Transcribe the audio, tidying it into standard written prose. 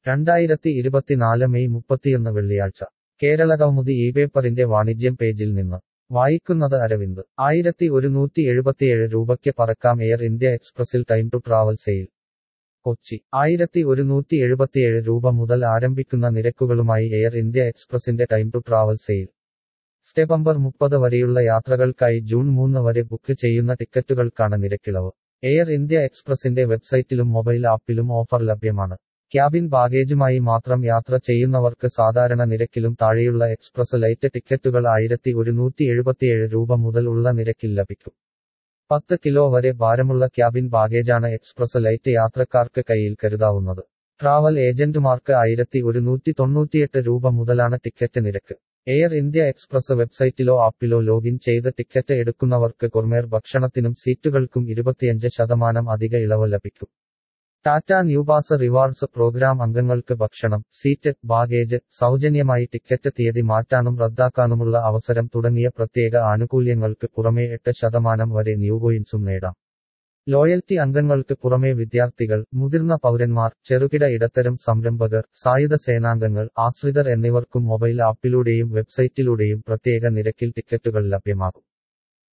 2024 May 31 വെള്ളിയാഴ്ച കേരളകൗമുദി ഇപേപ്പറിന്റെ വാണിജ്യം പേജിൽ നിന്ന് വായിക്കുന്നത് അരവിന്ദ് 1177 രൂപയ്ക്ക് പറക്കാം എയർ ഇന്ത്യ എക്സ്പ്രസിൽ time to travel sale Kochi 1177 രൂപ മുതൽ ആരംഭിക്കുന്ന നിരക്കുകളുമായി എയർ ഇന്ത്യ എക്സ്പ്രസിന്റെ time to travel sale September 30 വരെയുള്ള യാത്രകൾക്കായി ജൂൺ 3 വരെ ബുക്ക് ചെയ്യുന്ന ടിക്കറ്റുകൾക്കാണ് നിരക്കിളവ്. എയർ ഇന്ത്യ എക്സ്പ്രസിന്റെ വെബ്സൈറ്റിലും മൊബൈൽ ആപ്പിലും ഓഫർ ലഭ്യമാണ്. ക്യാബിൻ ബാഗേജുമായി മാത്രം യാത്ര ചെയ്യുന്നവർക്ക് സാധാരണ നിരക്കിലും താഴെയുള്ള എക്സ്പ്രസ് ലൈറ്റ് ടിക്കറ്റുകൾ 1177 രൂപ മുതൽ ഉള്ള നിരക്കിൽ ലഭിക്കും. 10 കിലോ വരെ ഭാരമുള്ള ക്യാബിൻ ബാഗേജാണ് എക്സ്പ്രസ് ലൈറ്റ് യാത്രക്കാർക്ക് കയ്യിൽ കരുതാവുന്നത്. ട്രാവൽ ഏജന്റുമാർക്ക് 1198 രൂപ മുതലാണ് ടിക്കറ്റ് നിരക്ക്. എയർ ഇന്ത്യ എക്സ്പ്രസ് വെബ്സൈറ്റിലോ ആപ്പിലോ ലോഗിൻ ചെയ്ത് ടിക്കറ്റ് എടുക്കുന്നവർക്ക് ഗുർമേർ ഭക്ഷണത്തിനും സീറ്റുകൾക്കും 25% അധിക ഇളവ് ലഭിക്കും. ടാറ്റ ന്യൂപാസ് റിവാർഡ്സ് പ്രോഗ്രാം അംഗങ്ങൾക്ക് ഭക്ഷണം, സീറ്റ്, ബാഗേജ്, സൗജന്യമായി ടിക്കറ്റ് തീയതി മാറ്റാനും റദ്ദാക്കാനുമുള്ള അവസരം തുടങ്ങിയ പ്രത്യേക ആനുകൂല്യങ്ങൾക്ക് പുറമെ 8% വരെ ന്യൂ കോയിൻസും നേടാം. ലോയൽറ്റി അംഗങ്ങൾക്ക് പുറമെ വിദ്യാർത്ഥികൾ, മുതിർന്ന പൗരന്മാർ, ചെറുകിട ഇടത്തരം സംരംഭകർ, സായുധ സേനാംഗങ്ങൾ, ആശ്രിതർ എന്നിവർക്കും മൊബൈൽ ആപ്പിലൂടെയും വെബ്സൈറ്റിലൂടെയും പ്രത്യേക നിരക്കിൽ ടിക്കറ്റുകൾ ലഭ്യമാകും.